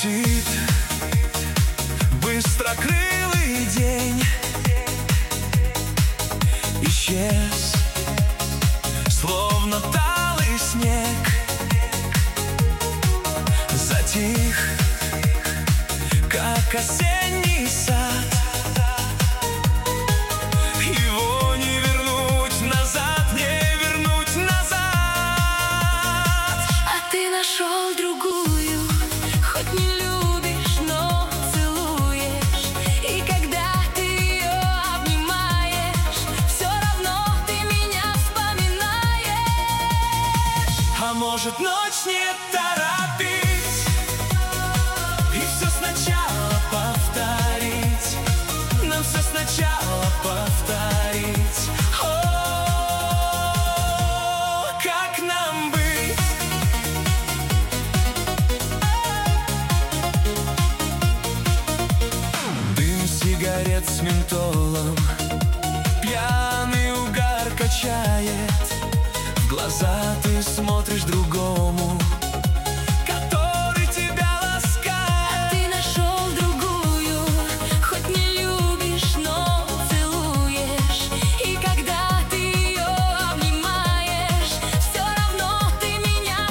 Летит быстрокрылый день, исчез, словно талый снег. Затих, как осенний сад. Его не вернуть назад, не вернуть назад. А ты нашел другую, хоть не любишь, но целуешь. И когда ты ее обнимаешь, все равно ты меня вспоминаешь. А может, ночь не торопить и все сначала повторить? Нам все сначала повторить. О, как нам быть? Дым сигарет с ментолом, пьяный угар качает. В глаза ты смотришь другому, который тебя ласкает. А ты нашел другую, хоть не любишь, но целуешь. И когда ты ее обнимаешь, все равно ты меня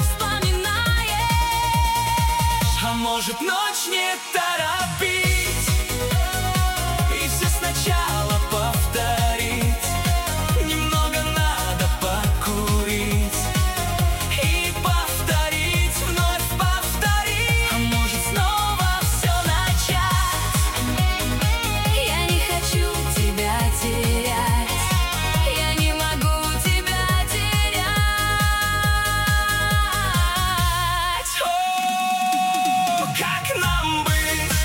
вспоминаешь. А может, ночь не торопить и все сначала повторить? Немного надо покурить и повторить, вновь повторить. А может, снова все начать? Я не хочу тебя терять, я не могу тебя терять. О, как нам быть?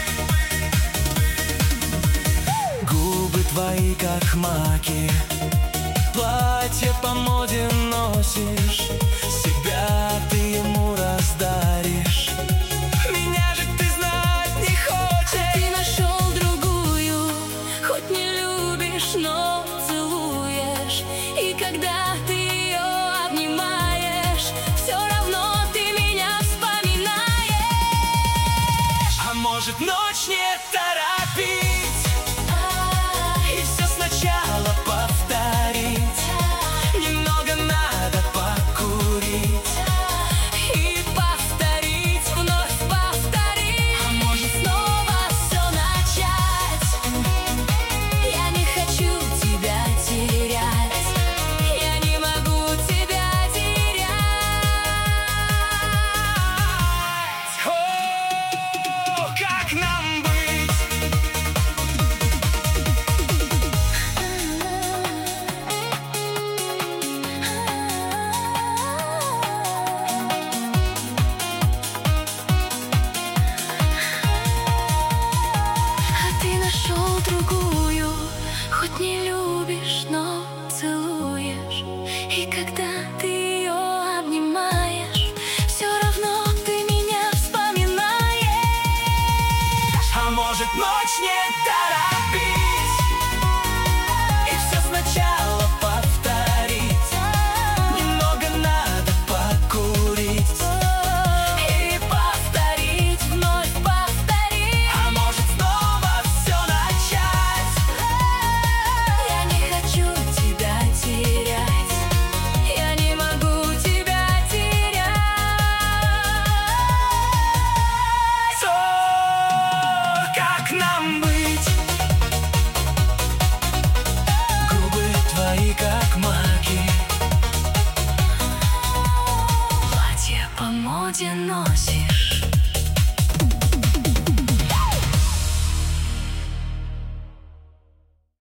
Губы твои, как маки, платье по моде носишь, себя ты ему раздаришь. Меня же ты знать не хочешь. Ты нашел другую, хоть не любишь, но целуешь. И когда ты ее обнимаешь, все равно ты меня вспоминаешь. А может, ночь не торопить и все сначала повторить? Немного надо покурить И повторить, вновь повторить. А может, снова все начать? Я не хочу тебя терять, я не могу тебя терять. О, как нам быть? А ты нашел другую, хоть не любишь, но целуешь. И когда ты ее обнимаешь, все равно ты меня вспоминаешь. А может, ночь не торопить и все сначала повторить? Немного надо покурить и повторить, вновь повторить. А может, снова все начать? Я не хочу тебя терять, я не могу тебя терять. О, как нам быть? Губы твои, как маки, Платье по моде носишь.